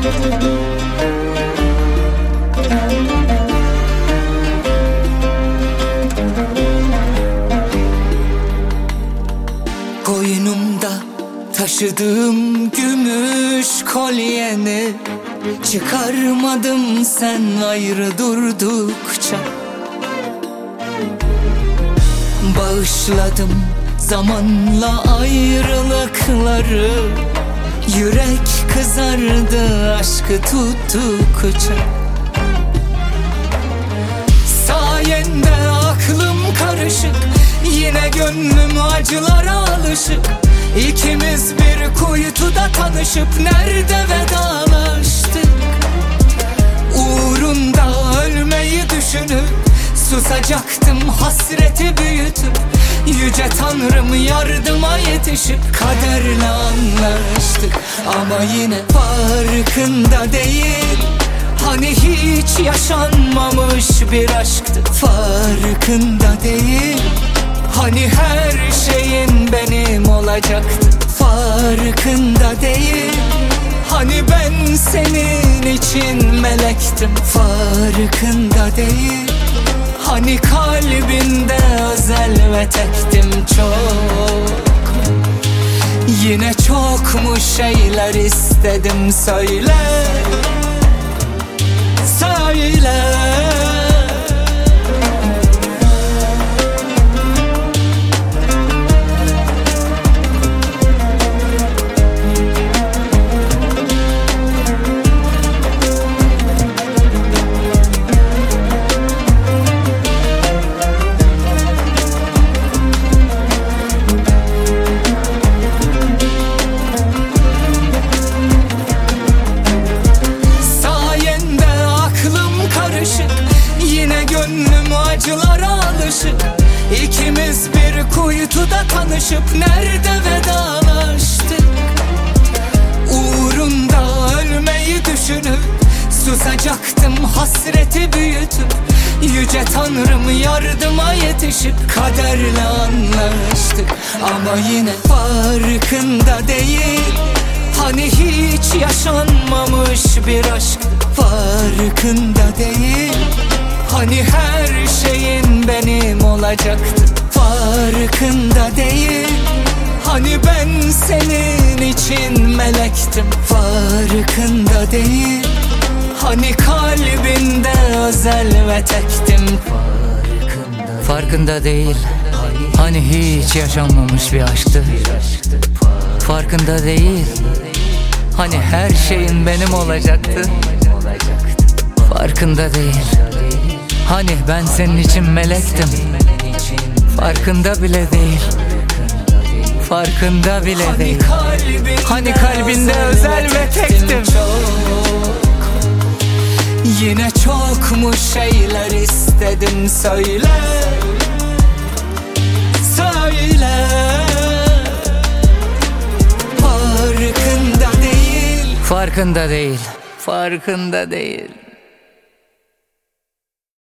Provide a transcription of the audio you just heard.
Koynumda taşıdığım gümüş kolyeni çıkarmadım sen ayrı durdukça. Bağışladım zamanla ayrılıkları, yürek kızardı aşkı tuttukça. Sayende aklım karışık, yine gönlüm acılara alışık. İkimiz bir kuytuda tanışıp nerede vedalaştık. Uğrunda ölmeyi düşünüp susacaktım hasreti büyütüp. Yüce Tanrım yardıma yetişip kaderle anlaştık. Ama yine farkında değil, hani hiç yaşanmamış bir aşktı. Farkında değil, hani her şeyin benim olacaktı. Farkında değil, hani ben senin için melektim. Farkında değil, hani kalbinde özel ve tektim çok. Yine çok mu şeyler istedim söyle, söyle. Gönlüm acılara alışık, İkimiz bir kuytuda tanışıp nerede vedalaştık. Uğrunda ölmeyi düşünüp susacaktım hasreti büyütüp. Yüce Tanrım yardıma yetişip kaderle anlaştık. Ama yine farkında değil, hani hiç yaşanmamış bir aşk. Farkında değil, hani her şeyin benim olacaktı. Farkında değil, hani ben senin için melektim. Farkında değil, hani kalbinde özel ve tektim. Farkında değil, hani hiç yaşanmamış bir aşktı. Farkında değil, hani her şeyin benim olacaktı. Farkında değil, hani ben senin için melektim. Farkında bile değil, farkında bile değil, hani kalbinde özel ve tektim. Yine çok mu şeyler istedim söyle, söyle. Farkında değil, farkında değil, farkında değil.